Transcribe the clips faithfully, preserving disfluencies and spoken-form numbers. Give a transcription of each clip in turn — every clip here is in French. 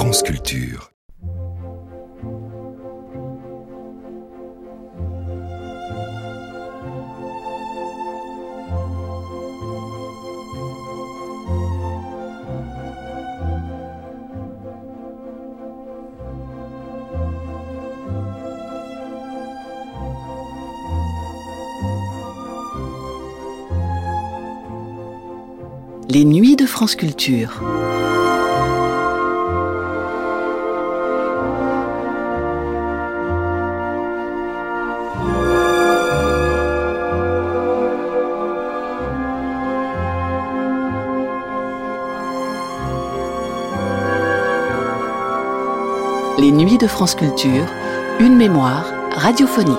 France Culture. Les nuits de France Culture. Les nuits de France Culture, une mémoire radiophonique.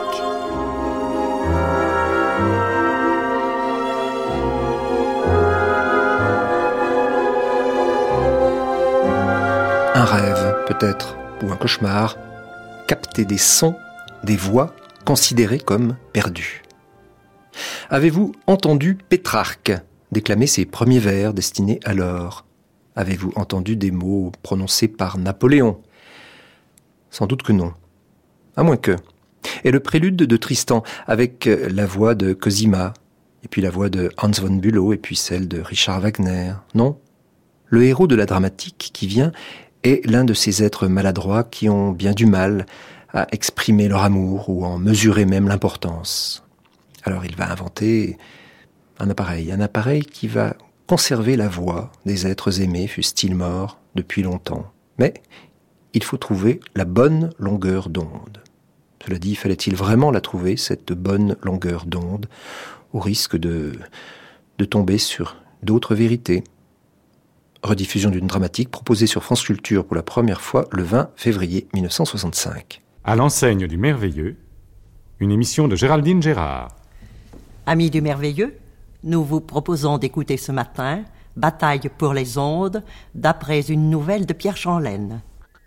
Un rêve, peut-être, ou un cauchemar, capter des sons, des voix considérées comme perdues. Avez-vous entendu Pétrarque déclamer ses premiers vers destinés à l'or ? Avez-vous entendu des mots prononcés par Napoléon ? Sans doute que non. À moins que. Et le prélude de Tristan, avec la voix de Cosima, et puis la voix de Hans von Bülow, et puis celle de Richard Wagner. Non ? Le héros de la dramatique qui vient est l'un de ces êtres maladroits qui ont bien du mal à exprimer leur amour ou en mesurer même l'importance. Alors il va inventer un appareil, un appareil qui va conserver la voix des êtres aimés, fussent-ils morts depuis longtemps. Mais il faut trouver la bonne longueur d'onde. Cela dit, fallait-il vraiment la trouver, cette bonne longueur d'onde, au risque de, de tomber sur d'autres vérités ? Rediffusion d'une dramatique proposée sur France Culture pour la première fois le vingt février mille neuf cent soixante-cinq. À l'enseigne du merveilleux, une émission de Géraldine Gérard. Amis du merveilleux, nous vous proposons d'écouter ce matin Bataille pour les ondes, d'après une nouvelle de Pierre Chanlaine.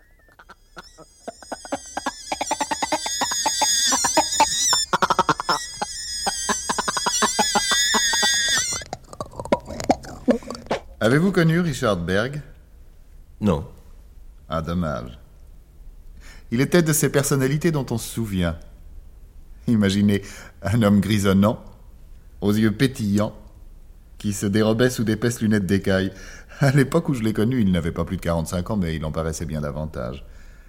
Avez-vous connu Richard Berg ? Non. Ah, dommage. Il était de ces personnalités dont on se souvient. Imaginez un homme grisonnant, aux yeux pétillants, qui se dérobait sous d'épaisses lunettes d'écaille. À l'époque où je l'ai connu, il n'avait pas plus de quarante-cinq ans, mais il en paraissait bien davantage.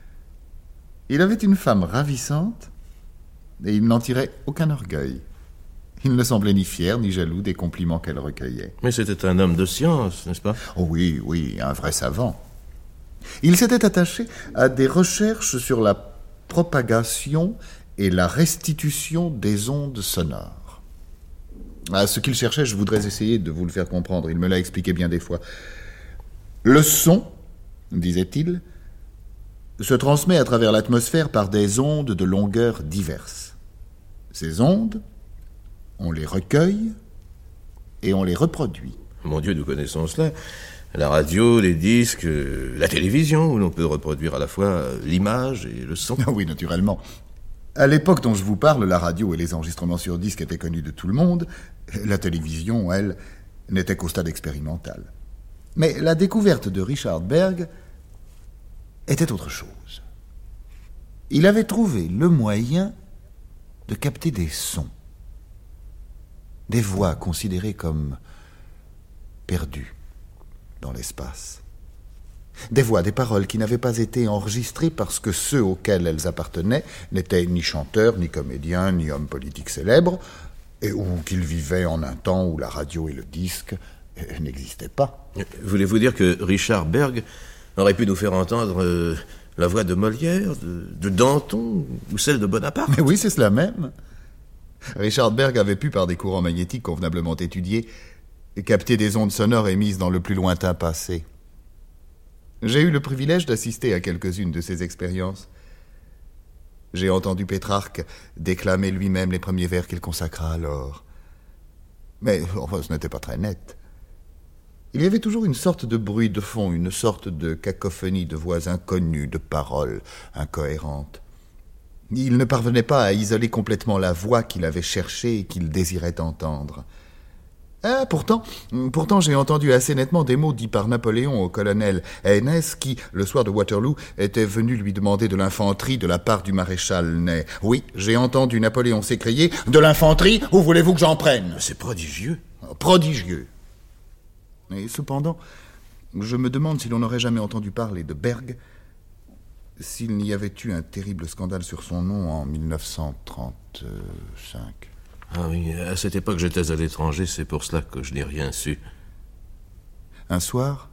Il avait une femme ravissante, et il n'en tirait aucun orgueil. Il ne semblait ni fier ni jaloux des compliments qu'elle recueillait. Mais c'était un homme de science, n'est-ce pas ? Oh oui, oui, un vrai savant. Il s'était attaché à des recherches sur la propagation et la restitution des ondes sonores. À ce qu'il cherchait, je voudrais essayer de vous le faire comprendre. Il me l'a expliqué bien des fois. Le son, disait-il, se transmet à travers l'atmosphère par des ondes de longueurs diverses. Ces ondes, on les recueille et on les reproduit. Mon Dieu, nous connaissons cela. La radio, les disques, la télévision, où l'on peut reproduire à la fois l'image et le son. Oui, naturellement. À l'époque dont je vous parle, la radio et les enregistrements sur disque étaient connus de tout le monde. La télévision, elle, n'était qu'au stade expérimental. Mais la découverte de Richard Berg était autre chose. Il avait trouvé le moyen de capter des sons. Des voix considérées comme perdues dans l'espace. Des voix, des paroles qui n'avaient pas été enregistrées parce que ceux auxquels elles appartenaient n'étaient ni chanteurs, ni comédiens, ni hommes politiques célèbres, et ou qu'ils vivaient en un temps où la radio et le disque n'existaient pas. Voulez-vous dire que Richard Berg aurait pu nous faire entendre euh, la voix de Molière, de, de Danton, ou celle de Bonaparte ? Mais oui, c'est cela même. Richard Berg avait pu, par des courants magnétiques convenablement étudiés, capter des ondes sonores émises dans le plus lointain passé. J'ai eu le privilège d'assister à quelques-unes de ces expériences. J'ai entendu Pétrarque déclamer lui-même les premiers vers qu'il consacra alors. Mais enfin, ce n'était pas très net. Il y avait toujours une sorte de bruit de fond, une sorte de cacophonie de voix inconnues, de paroles incohérentes. Il ne parvenait pas à isoler complètement la voix qu'il avait cherchée et qu'il désirait entendre. Ah, pourtant, pourtant j'ai entendu assez nettement des mots dits par Napoléon au colonel Haynès qui, le soir de Waterloo, était venu lui demander de l'infanterie de la part du maréchal Ney. Oui, j'ai entendu Napoléon s'écrier « De l'infanterie, où voulez-vous que j'en prenne ?» C'est prodigieux. Prodigieux. Et cependant, je me demande si l'on n'aurait jamais entendu parler de Berg s'il n'y avait eu un terrible scandale sur son nom en mille neuf cent trente-cinq. Ah oui, à cette époque, j'étais à l'étranger, c'est pour cela que je n'ai rien su. Un soir,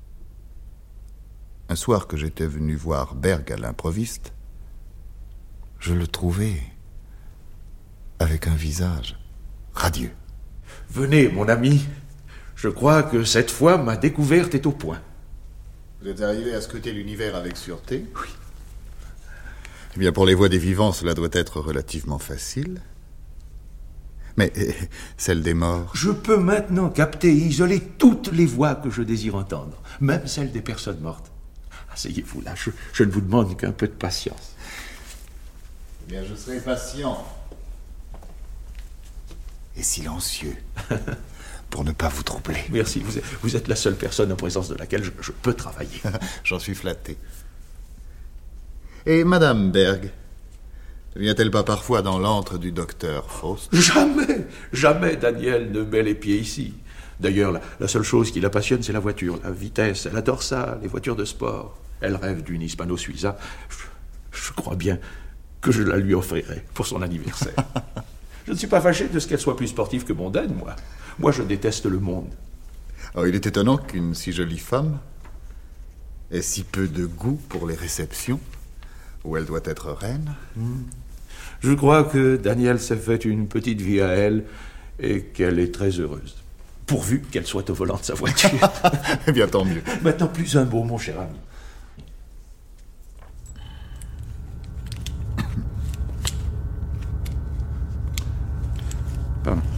un soir que j'étais venu voir Berg à l'improviste, je le trouvais avec un visage radieux. Venez, mon ami. Je crois que cette fois, ma découverte est au point. Vous êtes arrivé à scruter l'univers avec sûreté? Oui. Eh bien, pour les voix des vivants, cela doit être relativement facile. Mais euh, celle des morts... Je peux maintenant capter et isoler toutes les voix que je désire entendre, même celles des personnes mortes. Asseyez-vous là, je, je ne vous demande qu'un peu de patience. Eh bien, je serai patient. Et silencieux. Pour ne pas vous troubler. Merci, vous êtes, vous êtes la seule personne en présence de laquelle je, je peux travailler. J'en suis flatté. Et Madame Berg, vient-elle pas parfois dans l'antre du docteur Faust? Jamais, jamais Daniel ne met les pieds ici. D'ailleurs, la, la seule chose qui la passionne, c'est la voiture, la vitesse. Elle adore ça, les voitures de sport. Elle rêve d'une Hispano Suiza. Je, je crois bien que je la lui offrirai pour son anniversaire. Je ne suis pas fâché de ce qu'elle soit plus sportive que mondaine, moi. Moi, je déteste le monde. Oh, il est étonnant qu'une si jolie femme ait si peu de goût pour les réceptions où elle doit être reine. Hmm. Je crois que Daniel s'est fait une petite vie à elle et qu'elle est très heureuse. Pourvu qu'elle soit au volant de sa voiture. Eh bien, tant mieux. Maintenant, plus un mot, mon cher ami. Pardon.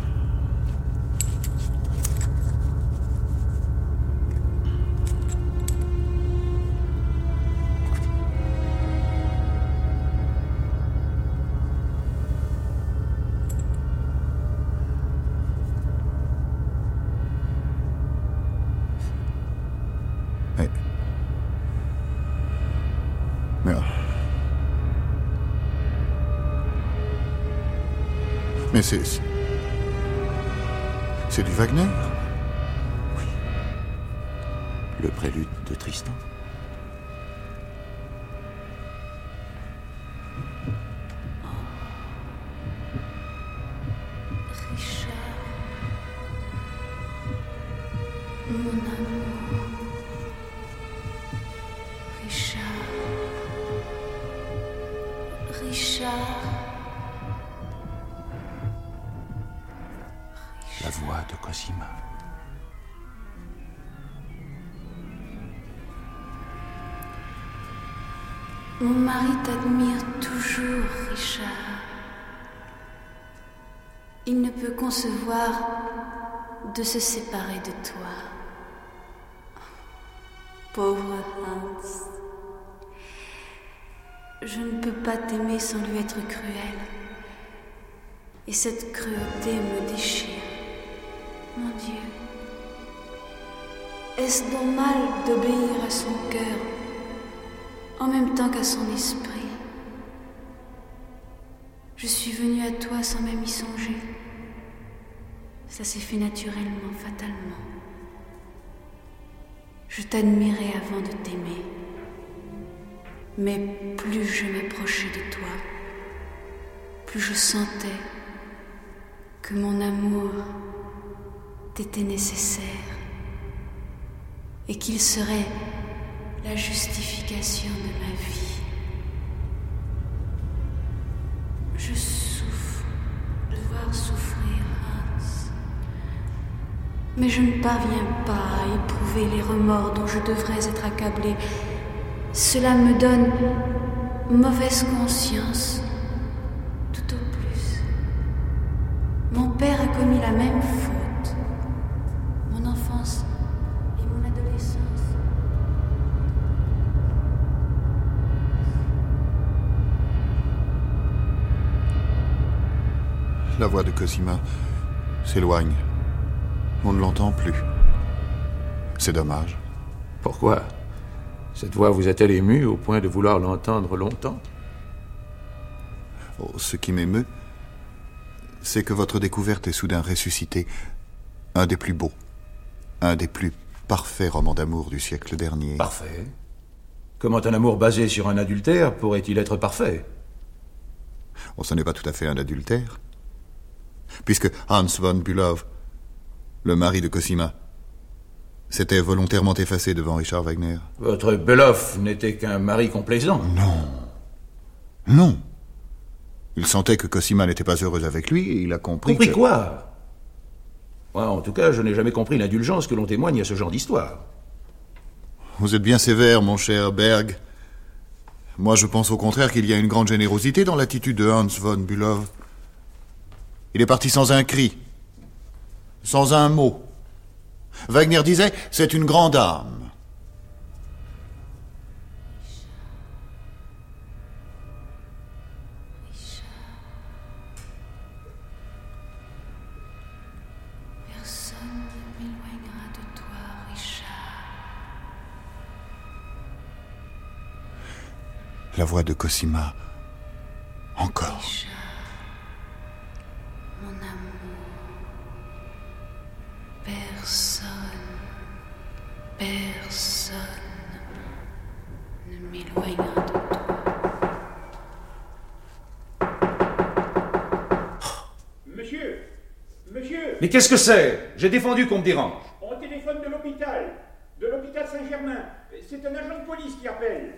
Mais... Mais... Mais c'est... C'est du Wagner? Oui. Le prélude de Tristan. Richard, mon amour. Richard, Richard. La voix de Cosima. Mon mari t'admire toujours, Richard. Il ne peut concevoir de se séparer de toi. Pauvre Hans. Je ne peux pas t'aimer sans lui être cruel. Et cette cruauté me déchire. Mon Dieu. Est-ce donc mal d'obéir à son cœur en même temps qu'à son esprit? Je suis venue à toi sans même y songer. Ça s'est fait naturellement, fatalement. Je t'admirais avant de t'aimer. Mais plus je m'approchais de toi, plus je sentais que mon amour t'était nécessaire et qu'il serait la justification de ma vie. Je souffre de voir souffrir Hans, mais je ne parviens pas à éprouver les remords dont je devrais être accablée. Cela me donne mauvaise conscience, tout au plus. Mon père a commis la même faute. Mon enfance et mon adolescence. La voix de Cosima s'éloigne On ne l'entend plus. C'est dommage. Pourquoi? Cette voix vous a-t-elle ému au point de vouloir l'entendre longtemps? Oh, ce qui m'émeut, c'est que votre découverte est soudain ressuscitée. Un des plus beaux, un des plus parfaits romans d'amour du siècle dernier. Parfait? Comment un amour basé sur un adultère pourrait-il être parfait? Oh, ce n'est pas tout à fait un adultère. Puisque Hans von Bülow, le mari de Cosima, s'était volontairement effacé devant Richard Wagner. Votre Bülow n'était qu'un mari complaisant. Non. Non. Il sentait que Cosima n'était pas heureuse avec lui et il a compris Compris que... quoi? Moi, en tout cas, je n'ai jamais compris l'indulgence que l'on témoigne à ce genre d'histoire. Vous êtes bien sévère, mon cher Berg. Moi, je pense au contraire qu'il y a une grande générosité dans l'attitude de Hans von Bülow. Il est parti sans un cri, sans un mot. Wagner disait, c'est une grande âme. Personne ne m'éloignera de toi, Richard. La voix de Cosima. Encore. Richard, mon amour. Personne, personne ne m'éloignera de toi. Monsieur, monsieur, Mais qu'est-ce que c'est? J'ai défendu qu'on me dérange. on téléphone de l'hôpital, de l'hôpital Saint-Germain. C'est un agent de police qui appelle.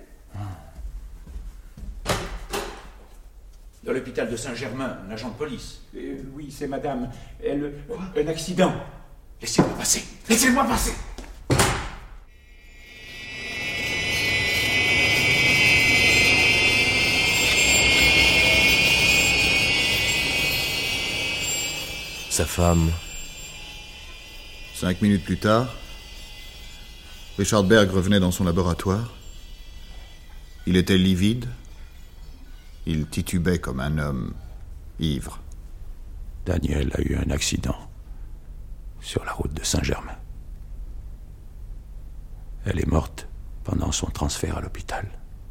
De l'hôpital de Saint-Germain, un agent de police. Euh, oui, c'est madame. Elle... Un accident. Laissez-moi passer. Laissez-moi passer. Sa femme. Cinq minutes plus tard, Richard Berg revenait dans son laboratoire. Il était livide. Il titubait comme un homme ivre. Daniel a eu un accident sur la route de Saint-Germain. Elle est morte pendant son transfert à l'hôpital.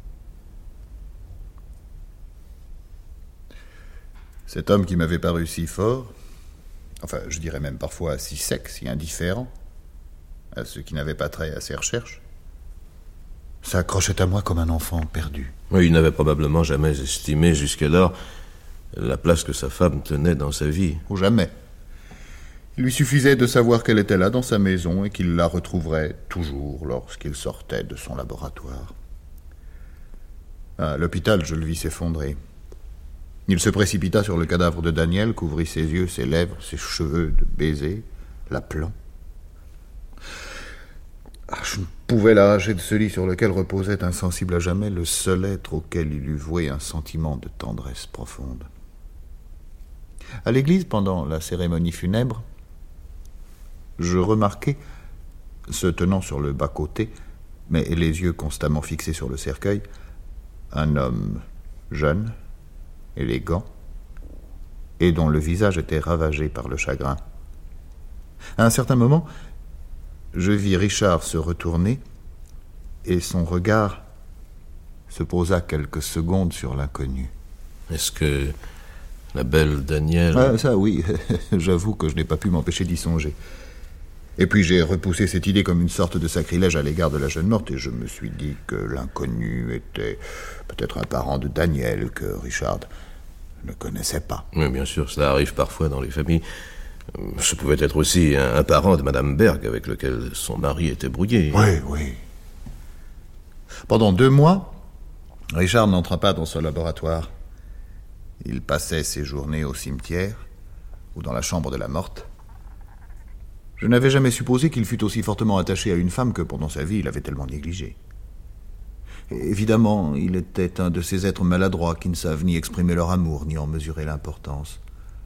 Cet homme qui m'avait paru si fort, enfin, je dirais même parfois si sec, si indifférent, à ceux qui n'avaient pas trait à ses recherches, s'accrochait à moi comme un enfant perdu. Oui, il n'avait probablement jamais estimé jusqu'alors la place que sa femme tenait dans sa vie. Ou jamais. Il lui suffisait de savoir qu'elle était là dans sa maison et qu'il la retrouverait toujours lorsqu'il sortait de son laboratoire. À l'hôpital, je le vis s'effondrer. Il se précipita sur le cadavre de Daniel, couvrit ses yeux, ses lèvres, ses cheveux de baisers, l'appelant. Ah, je ne pouvais l'arracher de ce lit sur lequel reposait insensible à jamais le seul être auquel il eût voué un sentiment de tendresse profonde. À l'église, pendant la cérémonie funèbre, je remarquai, se tenant sur le bas-côté, mais les yeux constamment fixés sur le cercueil, un homme jeune, élégant, et dont le visage était ravagé par le chagrin. À un certain moment, je vis Richard se retourner, et son regard se posa quelques secondes sur l'inconnu. Est-ce que la belle Danielle... Ah, ça, oui. J'avoue que je n'ai pas pu m'empêcher d'y songer. Et puis j'ai repoussé cette idée comme une sorte de sacrilège à l'égard de la jeune morte, et je me suis dit que l'inconnu était peut-être un parent de Daniel que Richard ne connaissait pas. Oui, bien sûr, cela arrive parfois dans les familles. Ce pouvait être aussi un, un parent de Madame Berg avec lequel son mari était brouillé. Oui, oui. Pendant deux mois, Richard n'entra pas dans ce laboratoire. Il passait ses journées au cimetière ou dans la chambre de la morte. Je n'avais jamais supposé qu'il fût aussi fortement attaché à une femme que pendant sa vie il avait tellement négligée. Et évidemment, il était un de ces êtres maladroits qui ne savent ni exprimer leur amour, ni en mesurer l'importance.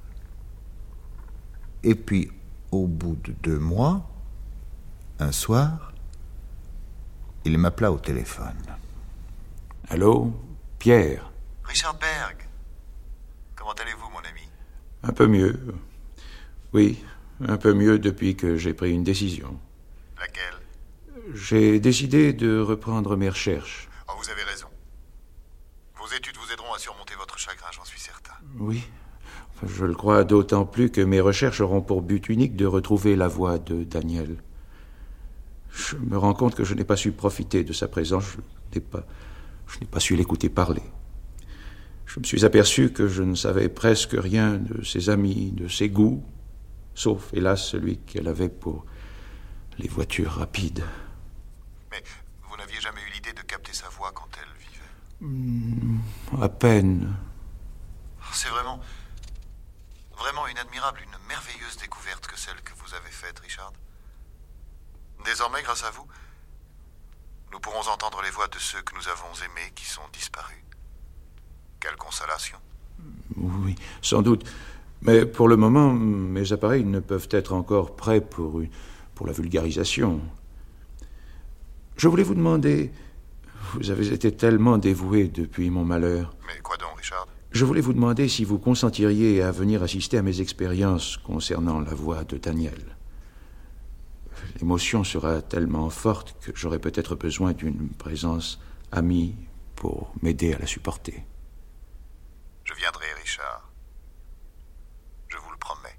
Et puis, au bout de deux mois, un soir, il m'appela au téléphone. Allô, Pierre? Richard Berg. Comment allez-vous, mon ami? Un peu mieux. Oui, Un peu mieux depuis que j'ai pris une décision. Laquelle? J'ai décidé de reprendre mes recherches. Oh, vous avez raison. Vos études vous aideront à surmonter votre chagrin, j'en suis certain. Oui. Enfin, je le crois d'autant plus que mes recherches auront pour but unique de retrouver la voix de Daniel. Je me rends compte que je n'ai pas su profiter de sa présence. Je n'ai pas, je n'ai pas su l'écouter parler. Je me suis aperçu que je ne savais presque rien de ses amis, de ses goûts, sauf, hélas, celui qu'elle avait pour les voitures rapides. Mais vous n'aviez jamais eu l'idée de capter sa voix quand elle vivait? Mmh, à peine. C'est vraiment... vraiment une admirable, une merveilleuse découverte que celle que vous avez faite, Richard. Désormais, grâce à vous, nous pourrons entendre les voix de ceux que nous avons aimés qui sont disparus. Quelle consolation. Oui, sans doute. Mais pour le moment, mes appareils ne peuvent être encore prêts pour, une, pour la vulgarisation. Je voulais vous demander... Vous avez été tellement dévoué depuis mon malheur. Mais quoi donc, Richard? Je voulais vous demander si vous consentiriez à venir assister à mes expériences concernant la voix de Daniel. L'émotion sera tellement forte que j'aurai peut-être besoin d'une présence amie pour m'aider à la supporter. Je viendrai, Richard. Je vous le promets.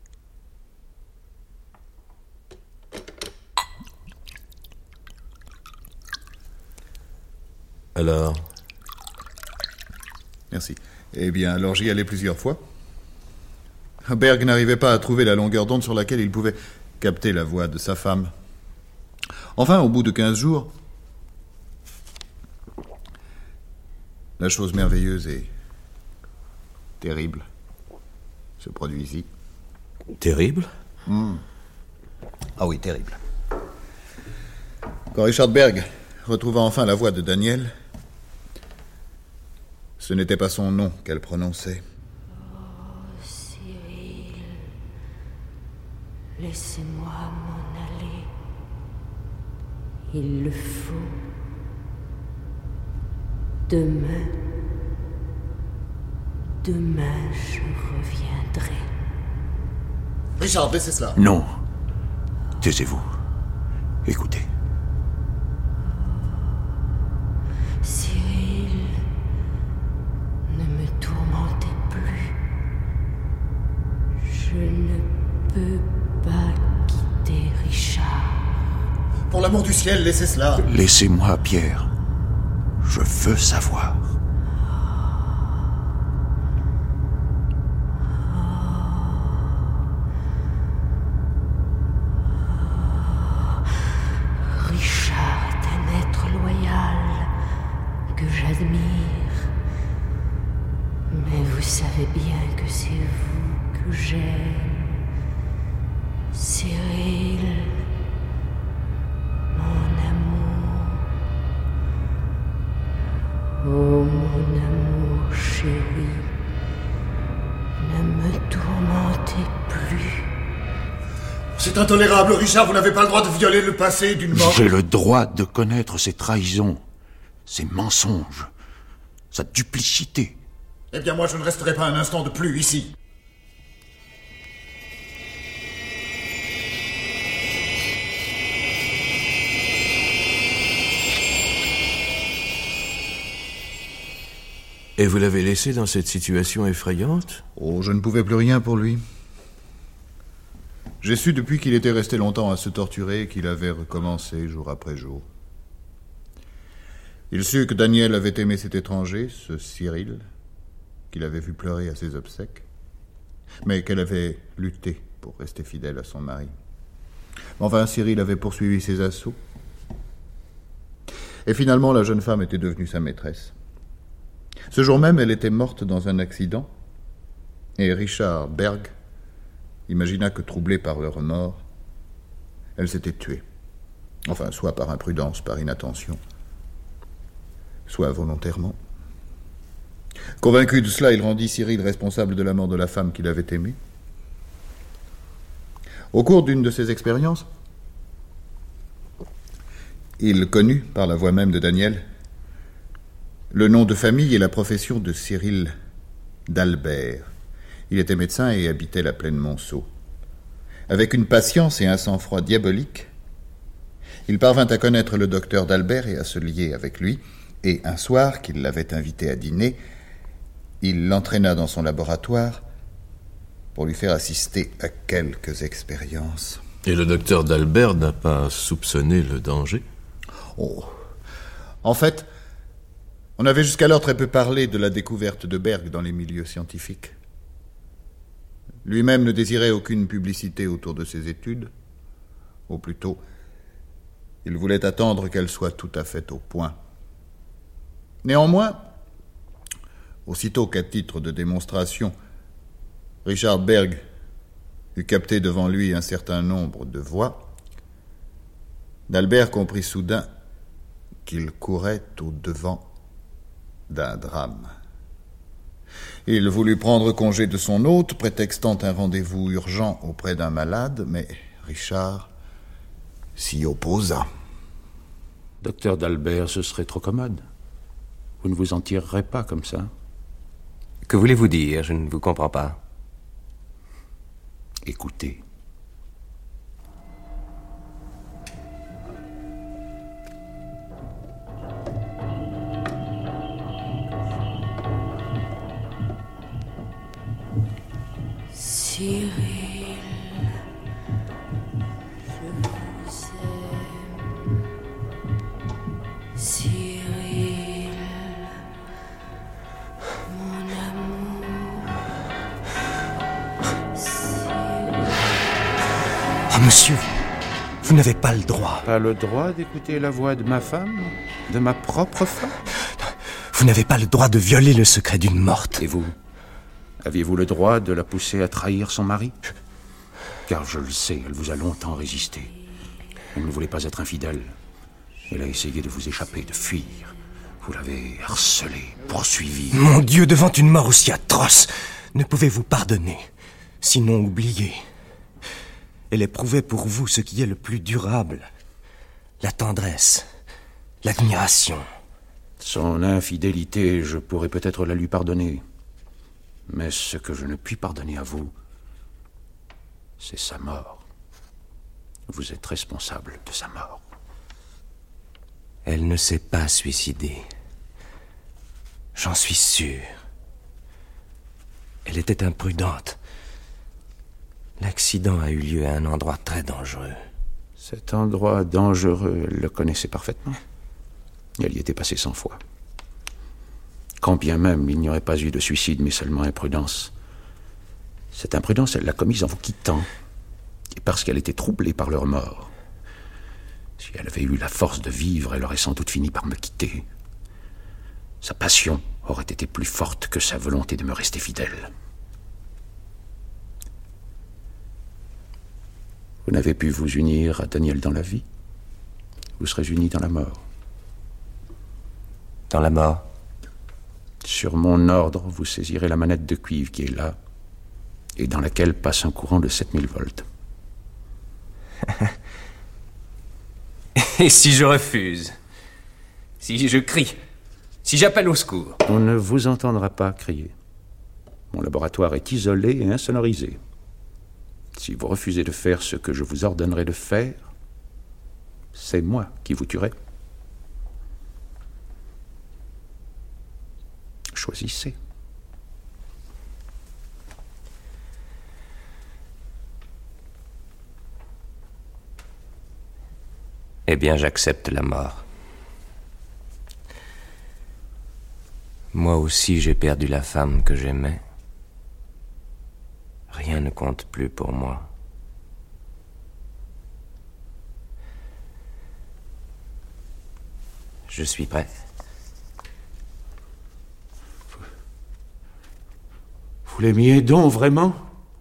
Alors? Merci. Eh bien, alors j'y allais plusieurs fois. Berg n'arrivait pas à trouver la longueur d'onde sur laquelle il pouvait capter la voix de sa femme. Enfin, au bout de quinze jours, la chose merveilleuse et terrible se produisit. Terrible? Mmh. Ah oui, terrible. Quand Richard Berg retrouva enfin la voix de Daniel, ce n'était pas son nom qu'elle prononçait. Oh, Cyril, laissez-moi m'en aller. Il le faut. Demain, demain je reviendrai. Richard, laissez cela. Non. Taisez-vous. Écoutez. Cyril, ne me tourmentez plus. Je ne peux pas quitter Richard. Pour l'amour du ciel, laissez cela. Laissez-moi, Pierre. Je veux savoir. Richard est un être loyal que j'admire. Mais vous savez bien que c'est vous que j'aime. Cyril, mon amour. Oh, mon amour chéri, ne me tourmentez plus. C'est intolérable, Richard, vous n'avez pas le droit de violer le passé d'une mort. J'ai le droit de connaître ses trahisons, ses mensonges, sa duplicité. Eh bien, moi, je ne resterai pas un instant de plus ici. Et vous l'avez laissé dans cette situation effrayante? Oh, je ne pouvais plus rien pour lui. J'ai su depuis qu'il était resté longtemps à se torturer qu'il avait recommencé jour après jour. Il sut que Daniel avait aimé cet étranger, ce Cyril, qu'il avait vu pleurer à ses obsèques, mais qu'elle avait lutté pour rester fidèle à son mari. Enfin, Cyril avait poursuivi ses assauts. Et finalement, la jeune femme était devenue sa maîtresse. Ce jour même, elle était morte dans un accident, et Richard Berg imagina que, troublée par le remords, elle s'était tuée. Enfin, soit par imprudence, par inattention, soit volontairement. Convaincu de cela, il rendit Cyril responsable de la mort de la femme qu'il avait aimée. Au cours d'une de ses expériences, il connut, par la voix même de Daniel, le nom de famille et la profession de Cyril d'Albert. Il était médecin et habitait la plaine Monceau. Avec une patience et un sang-froid diabolique, il parvint à connaître le docteur d'Albert et à se lier avec lui, et un soir qu'il l'avait invité à dîner, il l'entraîna dans son laboratoire pour lui faire assister à quelques expériences. Et le docteur d'Albert n'a pas soupçonné le danger? Oh. En fait, on avait jusqu'alors très peu parlé de la découverte de Berg dans les milieux scientifiques. Lui-même ne désirait aucune publicité autour de ses études. Ou plutôt, il voulait attendre qu'elles soient tout à fait au point. Néanmoins, aussitôt qu'à titre de démonstration, Richard Berg eut capté devant lui un certain nombre de voix, d'Albert comprit soudain qu'il courait au-devant d'un drame. Il voulut prendre congé de son hôte, prétextant un rendez-vous urgent auprès d'un malade, mais Richard s'y opposa. Docteur d'Albert, ce serait trop commode. Vous ne vous en tirerez pas comme ça. Que voulez-vous dire? Je ne vous comprends pas. Écoutez. Cyril, je vous aime. Cyril, mon amour. Cyril. Ah, monsieur, vous n'avez pas le droit. Pas le droit d'écouter la voix de ma femme? De ma propre femme? Vous n'avez pas le droit de violer le secret d'une morte. Et vous? Aviez-vous le droit de la pousser à trahir son mari? Car je le sais, elle vous a longtemps résisté. Elle ne voulait pas être infidèle. Elle a essayé de vous échapper, de fuir. Vous l'avez harcelée, poursuivie. Mon Dieu, devant une mort aussi atroce, ne pouvez-vous pardonner, sinon oublier? Elle éprouvait pour vous ce qui est le plus durable, la tendresse, l'admiration. Son infidélité, je pourrais peut-être la lui pardonner. Mais ce que je ne puis pardonner à vous, c'est sa mort. Vous êtes responsable de sa mort. Elle ne s'est pas suicidée. J'en suis sûr. Elle était imprudente. L'accident a eu lieu à un endroit très dangereux. Cet endroit dangereux, elle le connaissait parfaitement. Elle y était passée cent fois. Quand bien même il n'y aurait pas eu de suicide, mais seulement imprudence. Cette imprudence, elle l'a commise en vous quittant. Et parce qu'elle était troublée par leur mort. Si elle avait eu la force de vivre, elle aurait sans doute fini par me quitter. Sa passion aurait été plus forte que sa volonté de me rester fidèle. Vous n'avez pu vous unir à Daniel dans la vie. Vous serez unis dans la mort. Dans la mort? Sur mon ordre, vous saisirez la manette de cuivre qui est là, et dans laquelle passe un courant de sept mille volts. Et si je refuse? Si je crie? Si j'appelle au secours? On ne vous entendra pas crier. Mon laboratoire est isolé et insonorisé. Si vous refusez de faire ce que je vous ordonnerai de faire, c'est moi qui vous tuerai. Choisissez. Eh bien, j'accepte la mort. Moi aussi, j'ai perdu la femme que j'aimais. Rien ne compte plus pour moi. Je suis prêt. Vous l'aimiez donc vraiment?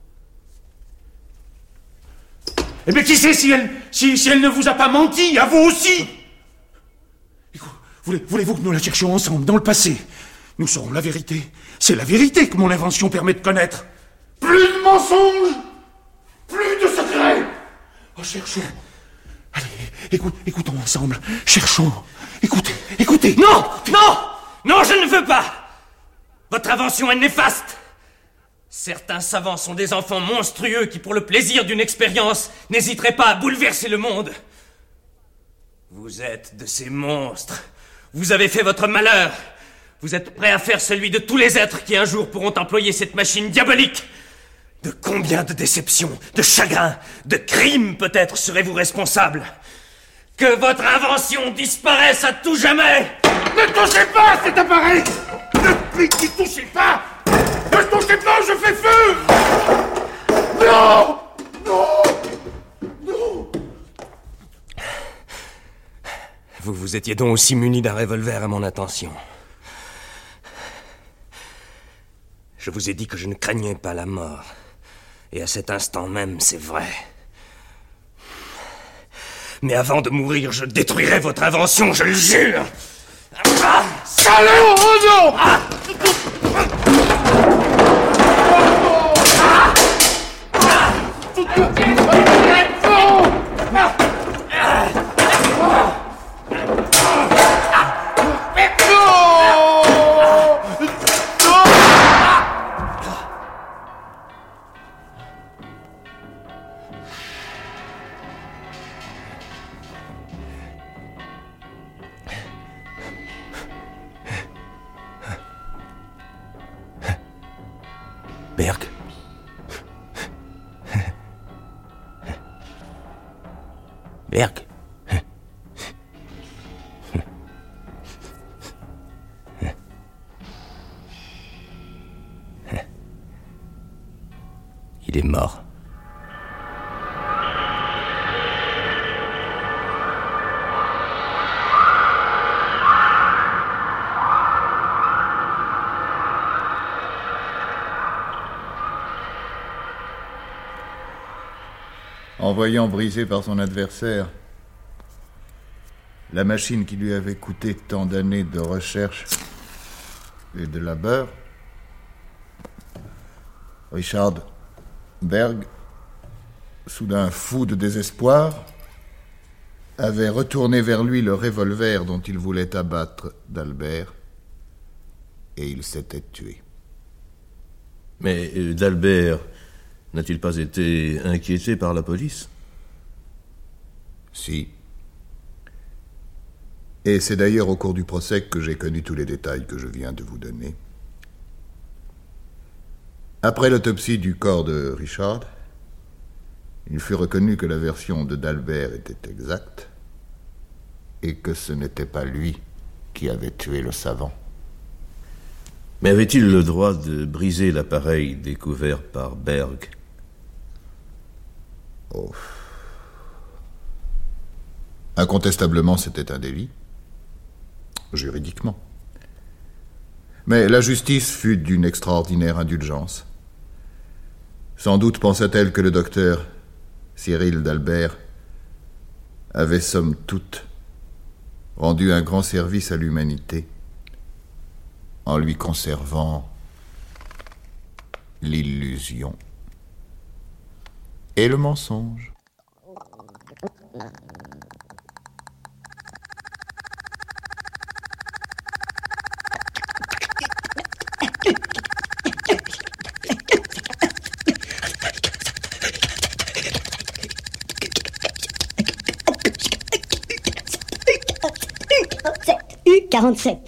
Eh bien, qui sait si elle, si, si elle ne vous a pas menti, à vous aussi? Voulez, voulez-vous que nous la cherchions ensemble, dans le passé? Nous saurons la vérité. C'est la vérité que mon invention permet de connaître. Plus de mensonges, plus de secrets. Oh, cherchons. Allez, écoute, écoutons ensemble. Cherchons. Écoutez, écoutez. Non, non, non, je ne veux pas. Votre invention est néfaste. Certains savants sont des enfants monstrueux qui, pour le plaisir d'une expérience, n'hésiteraient pas à bouleverser le monde. Vous êtes de ces monstres. Vous avez fait votre malheur. Vous êtes prêts à faire celui de tous les êtres qui un jour pourront employer cette machine diabolique. De combien de déceptions, de chagrins, de crimes peut-être serez-vous responsable? Que votre invention disparaisse à tout jamais! Ne touchez pas à cet appareil! Ne n'y touchez pas! Ne touchez pas, je fais feu! Non! Non! Non! Vous vous étiez donc aussi muni d'un revolver à mon intention. Je vous ai dit que je ne craignais pas la mort. Et à cet instant même, c'est vrai. Mais avant de mourir, je détruirai votre invention, je le jure! Ah, salaud! Oh non! Ah, Berg. Berg. Il est mort. En voyant brisée par son adversaire la machine qui lui avait coûté tant d'années de recherche et de labeur, Richard Berg, soudain fou de désespoir, avait retourné vers lui le revolver dont il voulait abattre d'Albert, et il s'était tué. Mais euh, d'Albert n'a-t-il pas été inquiété par la police? Si. Et c'est d'ailleurs au cours du procès que j'ai connu tous les détails que je viens de vous donner. Après l'autopsie du corps de Richard, il fut reconnu que la version de d'Albert était exacte et que ce n'était pas lui qui avait tué le savant. Mais avait-il le droit de briser l'appareil découvert par Berg? Oh. Incontestablement, c'était un délit, juridiquement. Mais la justice fut d'une extraordinaire indulgence. Sans doute pensa-t-elle que le docteur Cyril d'Albert avait, somme toute, rendu un grand service à l'humanité en lui conservant l'illusion et le mensonge. U quarante-sept.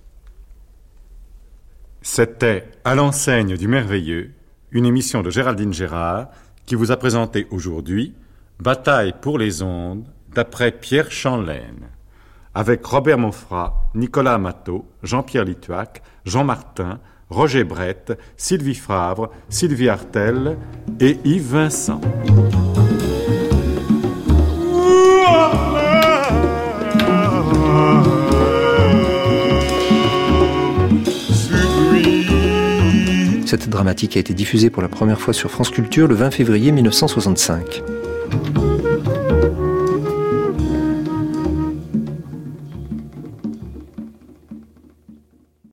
C'était À l'enseigne du merveilleux, une émission de Géraldine Gérard qui vous a présenté aujourd'hui Bataille pour les ondes d'après Pierre Chanlaine, avec Robert Monfrat, Nicolas Amato, Jean-Pierre Lituac, Jean Martin, Roger Brett, Sylvie Favre, Sylvie Artel et Yves Vincent. Cette dramatique a été diffusée pour la première fois sur France Culture le vingt février mille neuf cent soixante-cinq.